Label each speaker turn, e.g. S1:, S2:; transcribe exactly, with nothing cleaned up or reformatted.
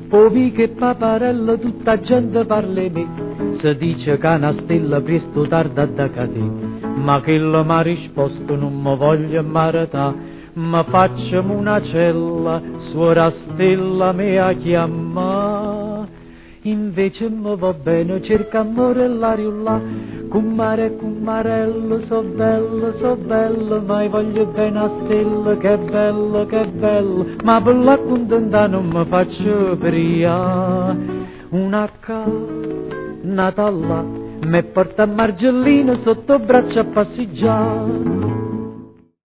S1: Povi che paparello tutta gente parla di me, si dice che una stella presto tarda da cadere, ma che la m'ha risposto non mi voglio marità, ma facciamo una cella, suora stella me a chiamà. Invece mi va bene, cerca amore l'aria là, con mare e con marello, so bello, so bello, ma io voglio bene a stella, che bello, che bello, ma per la contenta non mi faccio pria. Un'arca nata là, me porta a Margellino sotto braccio a passeggiare,